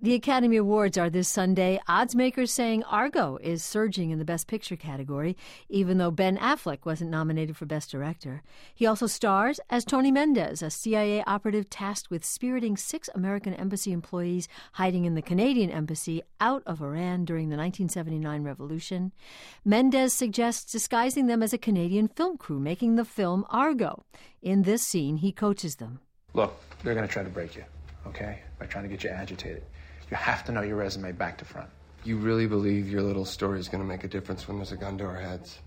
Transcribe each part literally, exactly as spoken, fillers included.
The Academy Awards are this Sunday. Odds makers saying Argo is surging in the Best Picture category, even though Ben Affleck wasn't nominated for Best Director. He also stars as Tony Mendez, a C I A operative tasked with spiriting six American embassy employees hiding in the Canadian embassy out of Iran during the nineteen seventy-nine revolution. Mendez suggests disguising them as a Canadian film crew making the film Argo. In this scene, he coaches them. Look, they're going to try to break you, okay, by trying to get you agitated. You have to know your resume back to front. You really believe your little story is going to make a difference when there's a gun to our heads?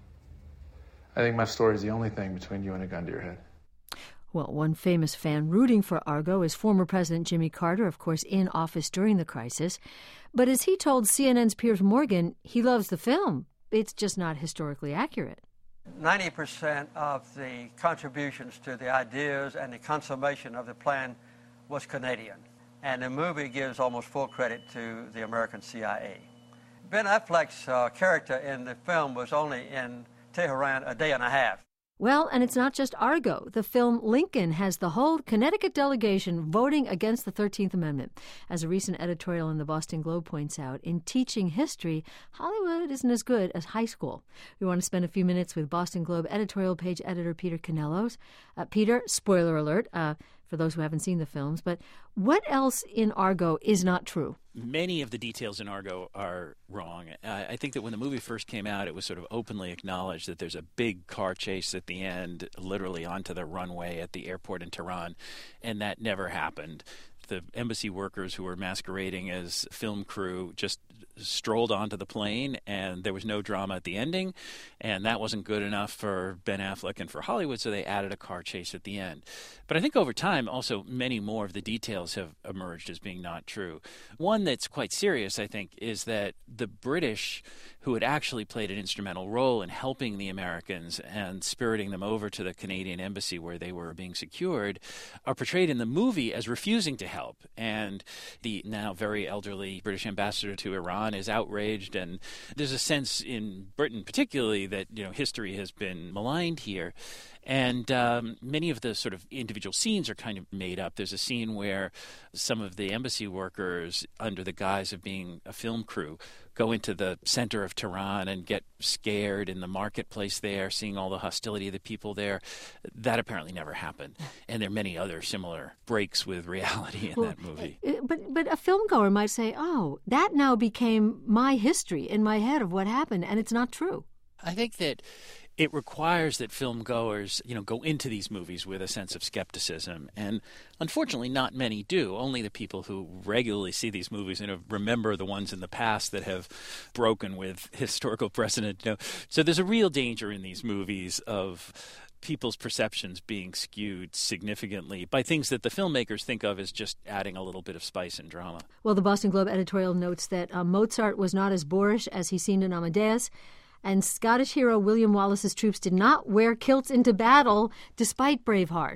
I think my story is the only thing between you and a gun to your head. Well, one famous fan rooting for Argo is former President Jimmy Carter, of course, in office during the crisis. But as he told C N N's Piers Morgan, he loves the film. It's just not historically accurate. ninety percent of the contributions to the ideas and the consummation of the plan was Canadian. And the movie gives almost full credit to the American C I A. Ben Affleck's uh, character in the film was only in Tehran a day and a half. Well, and it's not just Argo. The film Lincoln has the whole Connecticut delegation voting against the thirteenth Amendment. As a recent editorial in the Boston Globe points out, in teaching history, Hollywood isn't as good as high school. We want to spend a few minutes with Boston Globe editorial page editor Peter Canellos. Uh, Peter, spoiler alert, uh, for those who haven't seen the films, but what else in Argo is not true? Many of the details in Argo are wrong. Uh, I think that when the movie first came out, it was sort of openly acknowledged that there's a big car chase at the end, literally onto the runway at the airport in Tehran, and that never happened. The embassy workers who were masquerading as film crew just strolled onto the plane, and there was no drama at the ending, and that wasn't good enough for Ben Affleck and for Hollywood, so they added a car chase at the end. But I think over time, also, many more of the details have emerged as being not true. One that's quite serious, I think, is that the British, who had actually played an instrumental role in helping the Americans and spiriting them over to the Canadian embassy where they were being secured, are portrayed in the movie as refusing to help. And the now very elderly British ambassador to Iran is outraged, and there's a sense in Britain particularly that, you know, history has been maligned here. And um, many of the sort of individual scenes are kind of made up. There's a scene where some of the embassy workers, under the guise of being a film crew, go into the center of Tehran and get scared in the marketplace there, seeing all the hostility of the people there. That apparently never happened. And there are many other similar breaks with reality in well, that movie. But, but a filmgoer might say, oh, that now became my history in my head of what happened, and it's not true. I think that it requires that film goers, you know, go into these movies with a sense of skepticism. And unfortunately, not many do. Only the people who regularly see these movies and remember the ones in the past that have broken with historical precedent. You know. So there's a real danger in these movies of people's perceptions being skewed significantly by things that the filmmakers think of as just adding a little bit of spice and drama. Well, the Boston Globe editorial notes that uh, Mozart was not as boorish as he seemed in Amadeus, and Scottish hero William Wallace's troops did not wear kilts into battle despite Braveheart.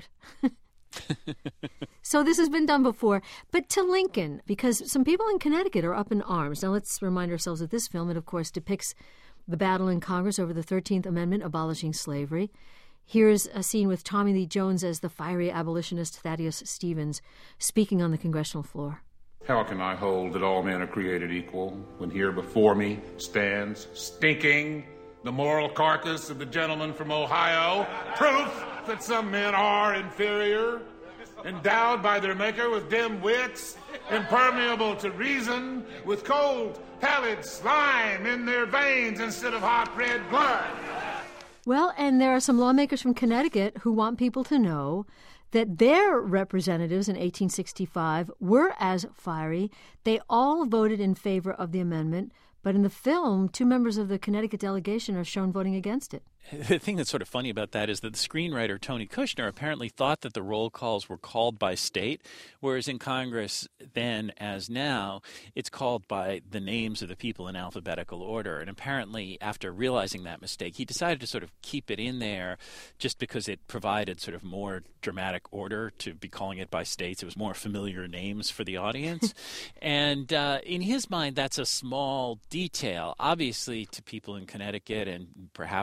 So this has been done before. But to Lincoln, because some people in Connecticut are up in arms. Now let's remind ourselves that this film, it of course depicts the battle in Congress over the thirteenth Amendment abolishing slavery. Here's a scene with Tommy Lee Jones as the fiery abolitionist Thaddeus Stevens speaking on the congressional floor. How can I hold that all men are created equal when here before me stands stinking the moral carcass of the gentleman from Ohio, proof that some men are inferior, endowed by their maker with dim wits, impermeable to reason, with cold, pallid slime in their veins instead of hot red blood. Well, and there are some lawmakers from Connecticut who want people to know that their representatives in eighteen sixty-five were as fiery. They all voted in favor of the amendment, but in the film, two members of the Connecticut delegation are shown voting against it. The thing that's sort of funny about that is that the screenwriter, Tony Kushner, apparently thought that the roll calls were called by state, whereas in Congress then, as now, it's called by the names of the people in alphabetical order. And apparently, after realizing that mistake, he decided to sort of keep it in there just because it provided sort of more dramatic order to be calling it by states. It was more familiar names for the audience. And uh, in his mind, that's a small detail. Obviously, to people in Connecticut and perhaps to the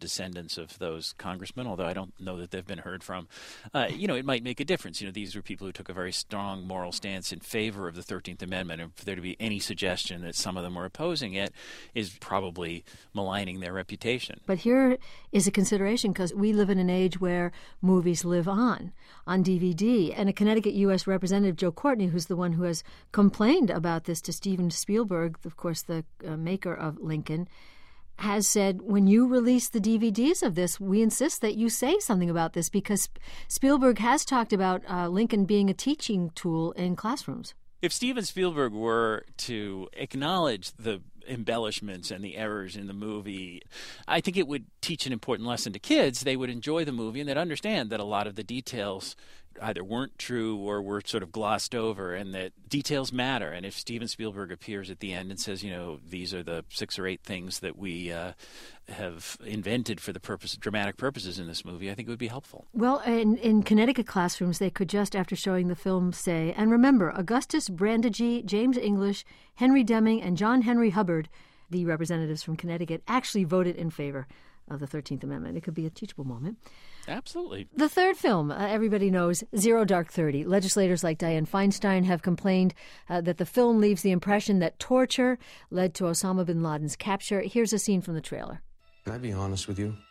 descendants of those congressmen, although I don't know that they've been heard from, uh, you know, it might make a difference. You know, these were people who took a very strong moral stance in favor of the thirteenth Amendment, and for there to be any suggestion that some of them were opposing it is probably maligning their reputation. But here is a consideration, because we live in an age where movies live on, on D V D. And a Connecticut U S Representative, Joe Courtney, who's the one who has complained about this to Steven Spielberg, of course, the uh, maker of Lincoln, has said, when you release the D V Ds of this, we insist that you say something about this, because Spielberg has talked about uh, Lincoln being a teaching tool in classrooms. If Steven Spielberg were to acknowledge the embellishments and the errors in the movie, I think it would teach an important lesson to kids. They would enjoy the movie and they'd understand that a lot of the details either weren't true or were sort of glossed over, and that details matter. And if Steven Spielberg appears at the end and says, you know, these are the six or eight things that we uh, have invented for the purpose, dramatic purposes in this movie, I think it would be helpful. Well, in, in Connecticut classrooms, they could just, after showing the film, say, and remember, Augustus Brandigee, James English, Henry Deming, and John Henry Hubbard, the representatives from Connecticut, actually voted in favor of the thirteenth Amendment. It could be a teachable moment. Absolutely. The third film, uh, everybody knows, Zero Dark Thirty. Legislators like Dianne Feinstein have complained uh, that the film leaves the impression that torture led to Osama bin Laden's capture. Here's a scene from the trailer. Can I be honest with you?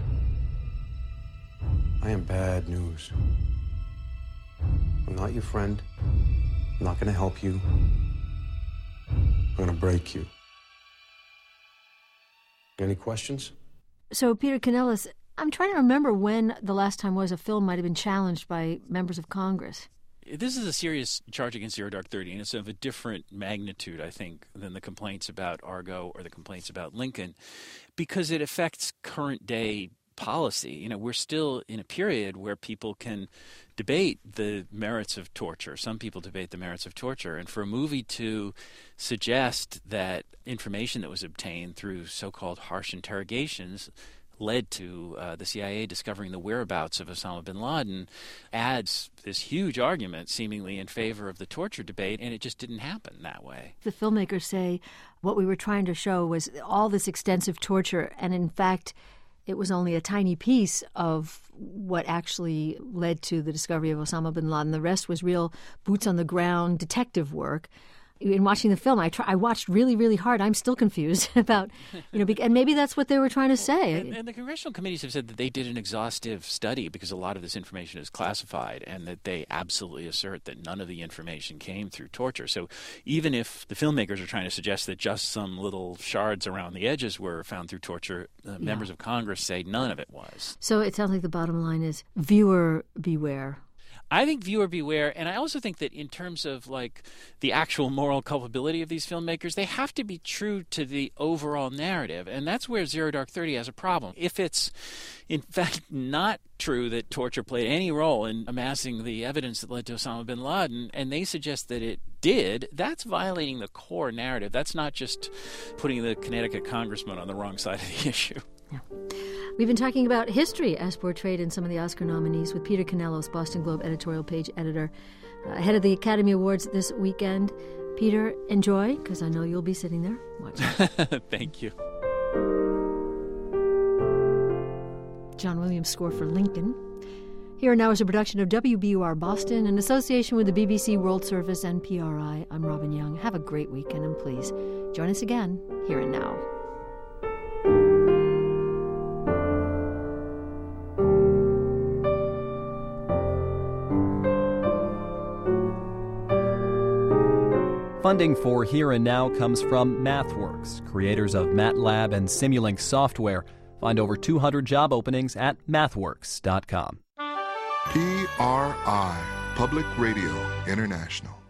I am bad news. I'm not your friend. I'm not going to help you. I'm going to break you. Any questions? So, Peter Canellis, I'm trying to remember when the last time was a film might have been challenged by members of Congress. This is a serious charge against Zero Dark Thirty, and it's of a different magnitude, I think, than the complaints about Argo or the complaints about Lincoln, because it affects current-day policy. You know, we're still in a period where people can debate the merits of torture. Some people debate the merits of torture. And for a movie to suggest that information that was obtained through so-called harsh interrogations led to uh, the C I A discovering the whereabouts of Osama bin Laden adds this huge argument seemingly in favor of the torture debate, and it just didn't happen that way. The filmmakers say what we were trying to show was all this extensive torture, and in fact it was only a tiny piece of what actually led to the discovery of Osama bin Laden. The rest was real boots-on-the-ground detective work. In watching the film, I try, I watched really, really hard. I'm still confused about, you know, and maybe that's what they were trying to say. And, and the congressional committees have said that they did an exhaustive study because a lot of this information is classified, and that they absolutely assert that none of the information came through torture. So even if the filmmakers are trying to suggest that just some little shards around the edges were found through torture, uh, yeah. members of Congress say none of it was. So it sounds like the bottom line is viewer beware. I think viewer beware, and I also think that in terms of like the actual moral culpability of these filmmakers, they have to be true to the overall narrative, and that's where Zero Dark Thirty has a problem. If it's in fact not true that torture played any role in amassing the evidence that led to Osama bin Laden, and they suggest that it did, that's violating the core narrative. That's not just putting the Connecticut congressman on the wrong side of the issue. Yeah. We've been talking about history as portrayed in some of the Oscar nominees with Peter Canellos, Boston Globe editorial page editor, uh, ahead of the Academy Awards this weekend. Peter, enjoy, because I know you'll be sitting there watching. Thank you. John Williams' score for Lincoln. Here Now is a production of W B U R Boston in association with the B B C World Service and P R I. I'm Robin Young. Have a great weekend, and please join us again here and now. Funding for Here and Now comes from MathWorks, creators of MATLAB and Simulink software. Find over two hundred job openings at mathworks dot com. P R I, Public Radio International.